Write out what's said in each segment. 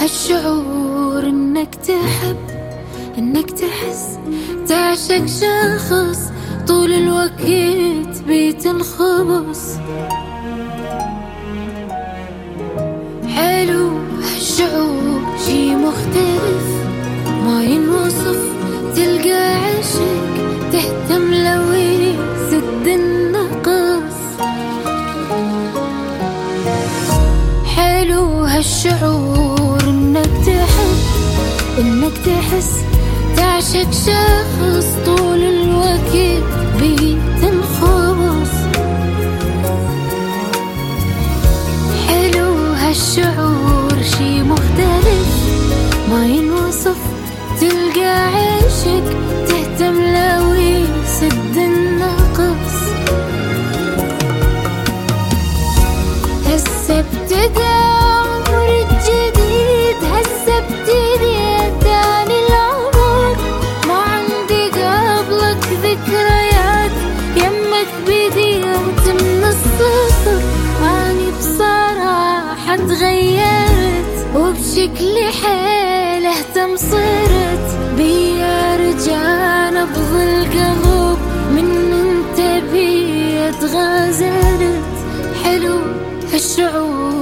هالشعور انك تحب، انك تحس تعشق شخص طول الوقت بيتنخبص. حلو هالشعور شي مختلف ما ينوصف، تلقى عشق تهتم لو يسد النقص. حلو هالشعور انك تحب، انك تحس تعشق شخص طول الوقت بيتنخبص. حلو هالشعور شي مختلف ما ينوصف، تلقى عشق تهتم لو يسد النقص. هسه ابتدى عمر الجديد، هسه ابتدى تاني العمر، ما عندي قبلك ذكريات، يمك بديت من الصفر. أني بصراحة تغيرت وبشكل حيل اهتم صرت، بيا رجع نبض القلب من انت بيا تغازلت. حلو هالشعور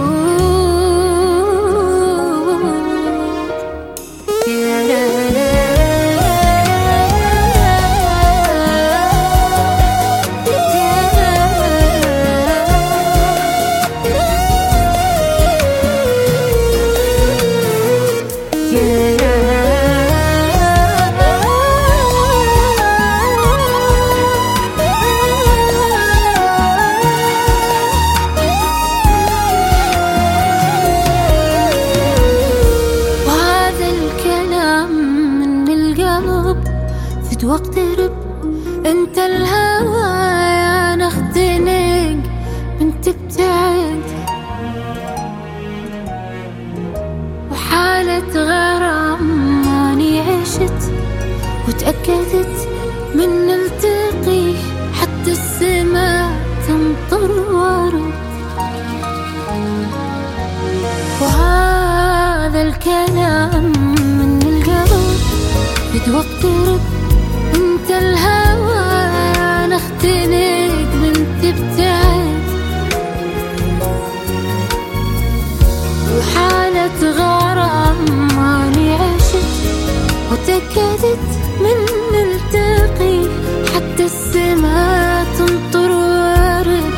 واقترب. انت الهوى انا اختنق من تبتعد، وحالة غرام اني عشت وتأكدت من نلتقي، حتى السماء تمطر ورد. وهذا الكلام من القلب بدي واقترب. انت الهوى انا اختنق من تبتعد، وحالة غرام اني عشت وتأكدت من نلتقي، حتى السماء تمطر ورد.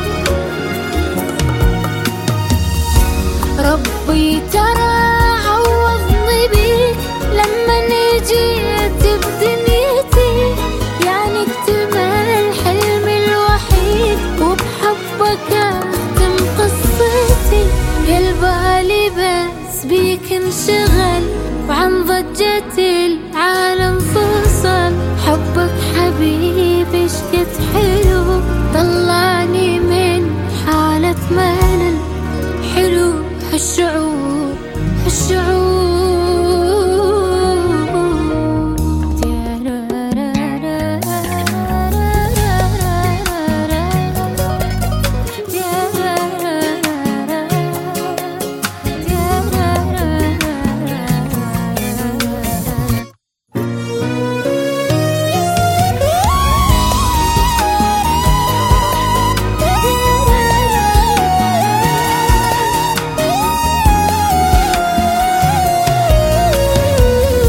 ربي ترى عوضني بيك لما جيت بدنيتي، يعني اكتمل حلمي الوحيد وبحبك اختم قصتي. يالبالي بس بيك انشغل وعن ضجة العالم فصل، حبك حبيبي شكت حلو طلعني من حالة ملل. حلو هالشعور هالشعور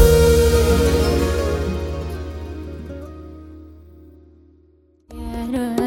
Yeah.